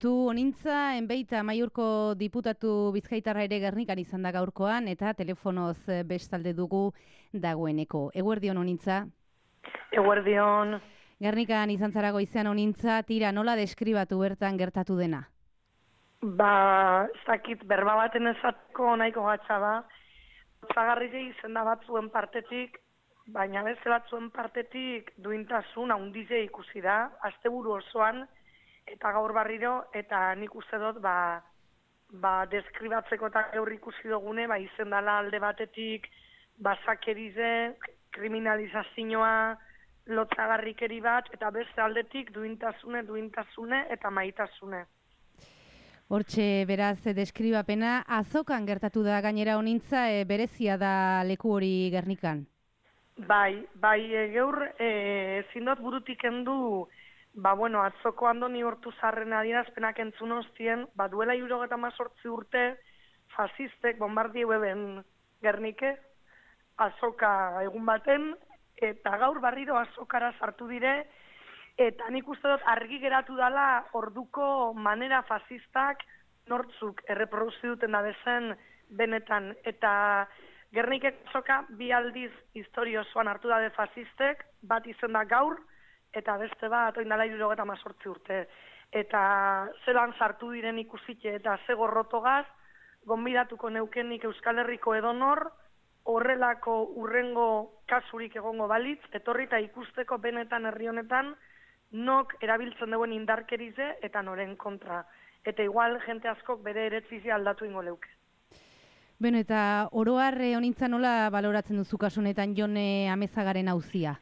Tu honintza, enbeita Amaiurko diputatu Bizkaitarra ere Gernikan izan da gaurkoan, eta telefonoz bestalde dugu dagoeneko. Eguerdion honintza? Eguerdion. Gernikan izan zara goizean honintza, tira nola deskribatu bertan gertatu dena? Ez dakit, berba baten ezateko nahiko gatsa da. Zagarrile izen da batzuen partetik, baina beste batzuen partetik duintasun handize ikusi da, asteburu osoan, eta gaur barriro, eta nik uste dut, deskribatzeko eta gaur ikusi dugune, izen dela alde batetik, basakerize, kriminalizazioa, lotzagarrikeri bat, eta beste aldetik duintasune eta maitasune. Hortxe, beraz, deskribapena, azokan gertatu da gainera honintza, berezia da leku hori Gernikan? Bai, gaur, ezin dut burutik endu, atzoko Andoni Hortuzarren adierazpenak entzun ostien, duela 78 urte, fasistek bombardieu eben Gernike, azoka egun baten, eta gaur barriro azokara sartu dire, eta nik uste dut argi geratu dela orduko manera fasistak nortzuk erreproduzi duten da bezen benetan. Eta Gernikek azoka bi aldiz historio osoan hartu da de fasistek, bat izen da gaur, eta beste bat oindala 78 urte. Eta zelan sartu diren ikusite eta ze gorrotogaz, gonbidatuko neukenik Euskal Herriko edonor, horrelako urrengo kasurik egongo balitz, etorri eta ikusteko benetan herri honetan, nok erabiltzen duen indarkerize eta noren kontra. Eta igual jente askok bere eretzizia aldatu ingo leuke. Beno, eta oroar honintza nola baloratzen duzu kasunetan Jone Amezagaren auzia?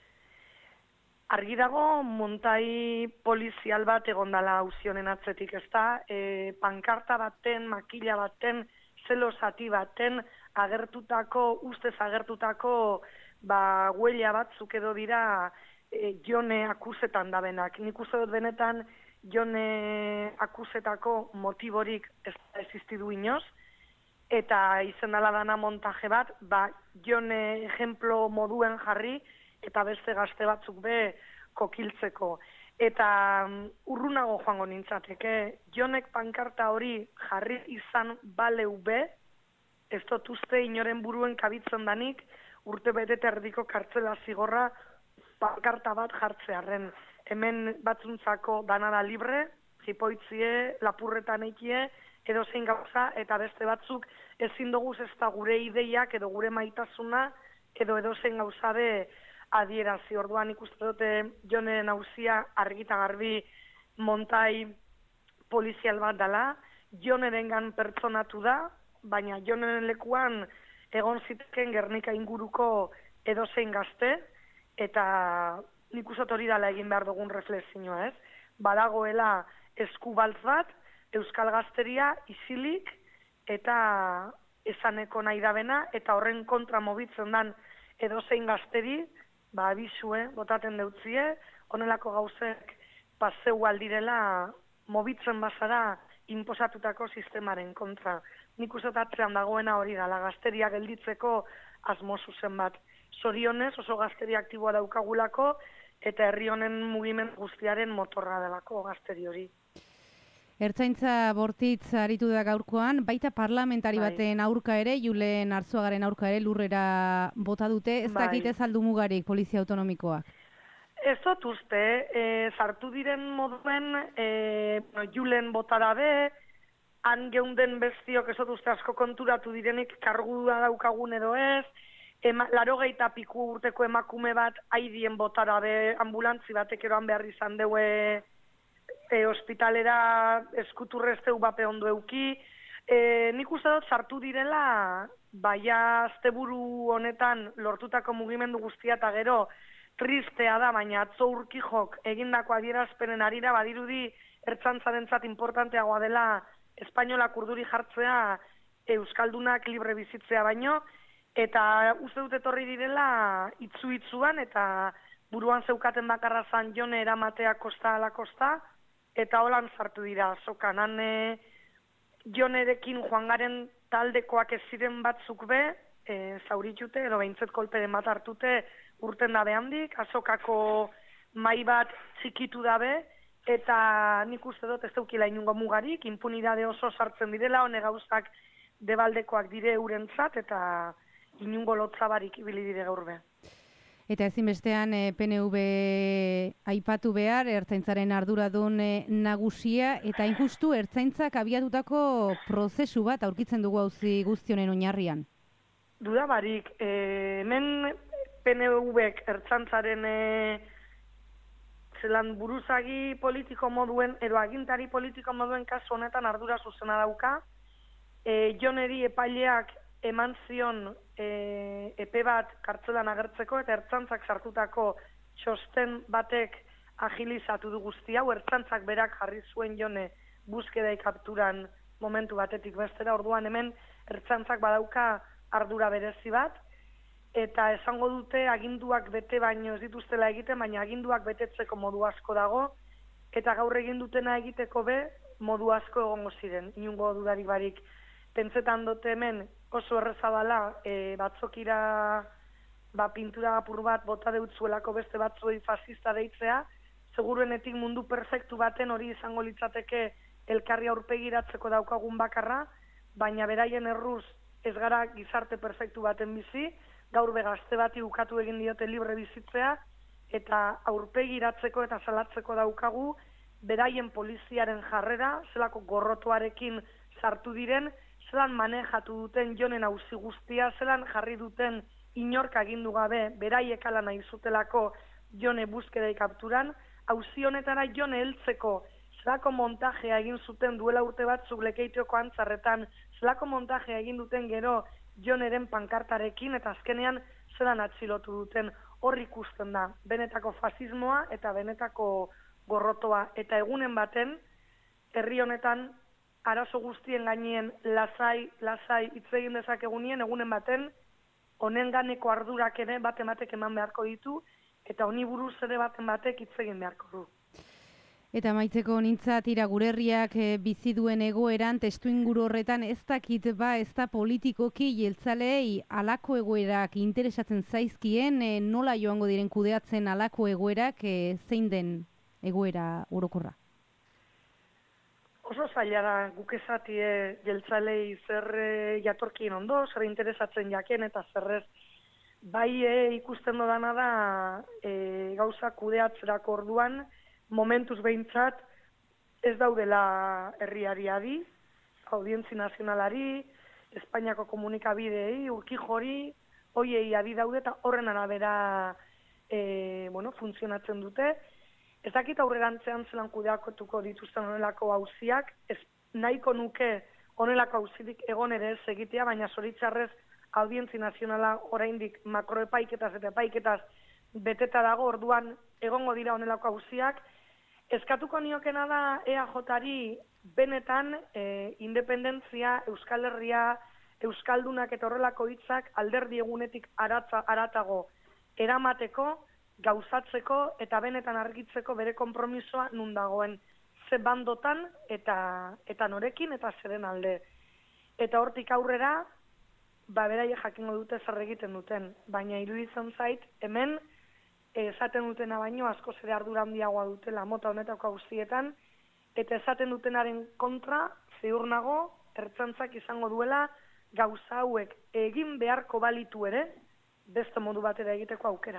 Argi dago, montai polizial bat egondala auzionen atzetik, ez da? Pankarta baten, makila baten, zelosati baten, ustez agertutako huella batzuk edo dira Jone akusetan dabenak. Nik uste dut benetan Jone akusetako motiborik ez da existidu inoz, eta izen dala dana montaje bat, Jone ejemplo moduen jarri, eta beste gazte batzuk kokiltzeko. Eta urrunago joango nintzateke, Jonek pankarta hori jarri izan baleu ez dut uste inoren buruen kabitzen danik, urte bete erdiko kartzela zigorra pankarta bat jartzearen. Hemen batzuntzako danara libre, jipoitzie, lapurretan eikie, edo zein gauza, eta beste batzuk ezin doguz ez da gure ideiak edo gure maitasuna, edo zein gauza adierazi. Orduan ikuste dute Joneren auzia argita garbi montai polizial bat dela, Jonerengan pertsonatu da, baina Joneren lekuan egon ziteken Gernika inguruko edozein gazte, eta nik uste hori dela egin behar dugun reflexioa, ez? Badagoela eskubaltz bat, Euskal Gazteria isilik eta esaneko nahi dabena, eta horren kontra mobitzen dan edozein gazteri, abizue, botaten deutzie, honelako gauzek paseu aldirela mobitzen bazara inposatutako sistemaren kontra. Nik uste atzean dagoena hori dela, gazteria gelditzeko asmo zuzen bat. Zorionez oso gazteria aktiboa daukagulako, eta herri honen mugimen guztiaren motorra delako gazteri hori. Ertzaintza Bortitz aritu da gaurkoan, baita parlamentari baten aurka ere, Julen Arzuagaren aurka ere lurrera bota dute, ez dakit ez aldu mugarik polizia autonomikoak? Ez dut uste, sartu diren moduen, Julen botara be, han geunden bestiok ez dut uste asko konturatu direnik kargua daukagun edo ez, 80 piku urteko emakume bat haidien botara be, ambulantzi batek eroan behar izan deue, hospitalera eskuturrezteu bape ondo euki. Nik uste dut sartu direla, asteburu honetan lortutako mugimendu guztia eta gero tristea da, baina atzo Urkijok egindako adierazpenen arira badirudi ertzantzarentzat importanteagoa dela espainolak urduri jartzea euskaldunak libre bizitzea baino, eta uste dut etorri direla itzu-itzuan eta buruan zeukaten bakarra zan Jone eramatea kosta ala kosta, eta holan sartu dira azokan. Han Jonerekin joan garen taldekoak ez ziren batzuk zauritute, edo behintzet kolperen bat hartute urten dabe handik, azokako mai bat txikitu dabe, eta nik uste dut ez daukila inungo mugarik, impunidade oso sartzen direla, hone gauzak debaldekoak dire eurentzat, eta inungo lotzabarik ibili dire gaur be. Eta ezinbestean PNV aipatu behar, ertzaintzaren arduradun nagusia, eta injustu ertzaintzak abiatutako prozesu bat aurkitzen dugu auzi guztionen oinarrian. Duda barik, hemen PNV-ek ertzaintzaren zelan buruzagi politiko moduen, edo agintari politiko moduen kasu honetan ardura zuzena dauka, joneri epaileak eman zion epe bat kartzelan agertzeko eta ertzaintzak sartutako txosten batek agilizatu du guzti hau, ertzaintzak berak jarri zuen jone buzkeda kapturan momentu batetik bestera, orduan hemen ertzaintzak badauka ardura berezi bat, eta esango dute aginduak bete baino ez dituztela egiten, baina aginduak betetzeko modu asko dago, eta gaur egin dutena egiteko modu asko egongo ziren, inungo dudarik barik. Pentsetan dute hemen oso errezabala batzokira pintura apur bat bota deutzuelako beste batzuei fascista deitzea, seguruenetik mundu perfektu baten hori izango litzateke elkarri aurpegiratzeko daukagun bakarra, baina beraien erruz ez gara gizarte perfektu baten bizi, gaur gazte bati ukatu egin diote libre bizitzea, eta aurpegiratzeko eta salatzeko daukagu beraien poliziaren jarrera, zelako gorrotoarekin sartu diren, zelan manejatu duten jonen auzi guztia, zelan jarri duten inork agindu gabe, beraiek ala nahi zutelako jone buzkedai kapturan, auzi honetara jone heltzeko zelako montajea egin zuten duela urte batzuk Lekeitioko Antzarretan, zelako montajea egin duten gero joneren pankartarekin, eta azkenean zelan atxilotu duten, hor ikusten da, benetako fasismoa eta benetako gorrotoa, eta egunen baten, herri honetan, arazo guztien gainien lasai hitz egin dezakegunien, egunen baten, honen ganeko ardurak ere baten batek eman beharko ditu, eta honi buruz ere baten batek hitz egin beharko du. Eta maitzeko nintzat gure herriak bizi duen egoeran, testuinguru horretan ez dakit ez da politikoki jeltzalei alako egoerak interesatzen zaizkien, nola joango diren kudeatzen alako egoerak, zein den egoera orokorra? Oso zaila da guk esatie jeltzalei zer jatorkien ondo, zer interesatzen jaken eta zerrez. Bai ikusten dodana da gauza kudeatzerako orduan, momentuz behintzat ez daudela herriari adi, Audientzi Nazionalari, Espainiako komunikabideei, Urkijori, hoiei adi daude eta horren arabera funtzionatzen dute. Ez dakit aurrerantzean zelan kudeakotuko dituzten honelako auziak, ez nahiko nuke honelako auzirik egon ere ez egitea, baina zoritzarrez Audientzi Nazionala oraindik makroepaiketaz eta epaiketaz beteta dago, orduan egongo dira honelako auziak. Eskatuko niokena da EAJ-ari benetan independentzia, Euskal Herria, Euskaldunak eta horrelako hitzak alderdi egunetik aratago eramateko, gauzatzeko eta benetan argitzeko bere konpromisoa nun dagoen ze bandotan eta norekin eta zeren alde. Eta hortik aurrera, beraiek jakingo dute zer egiten duten, baina iruditzen zait hemen esaten dutena baino asko ere ardura handiagoa dutela mota honetako auzietan, eta esaten dutenaren kontra ziur nago ertzaintzak izango duela gauza hauek egin beharko balitu ere beste modu batera egiteko aukera.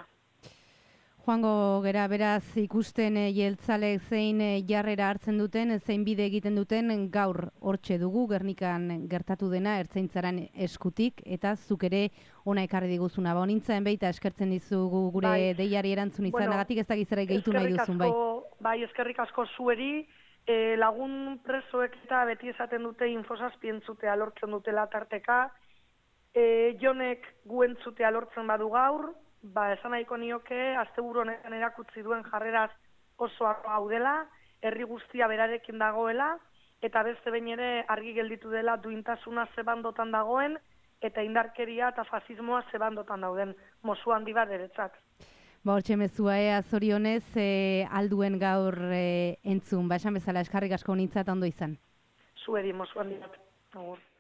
Joango gera beraz ikusten jeltzalek zein jarrera hartzen duten, zein bide egiten duten gaur hortxe dugu Gernikan gertatu dena ertzaintzaren eskutik, eta zuk ere ona ekarri diguzuna. Nintzen baita eskertzen dizugu gure deiari erantzun izanagatik, ez dakit zerbait gehitu nahi duzun, bai. Bai, eskerrik asko zueri, lagun presoek eta beti esaten dute infosazpi entzutea lortzen dutela tarteka, jonek gu entzutea lortzen badu gaur, esan nahiko nioke, asteburu honetan erakutsi duen jarreraz oso hau dela, herri guztia berarekin dagoela, eta beste behin ere argi gelditu dela duintasuna zebandotan dagoen, eta indarkeria eta fasismoa zebandotan dauden, mozu handi bat eretzat. Hortxe mezua, zorionez, alduen gaur entzun, esan bezala eskarrik asko nintzat ondo izan. Zuedi, mozu handi bat.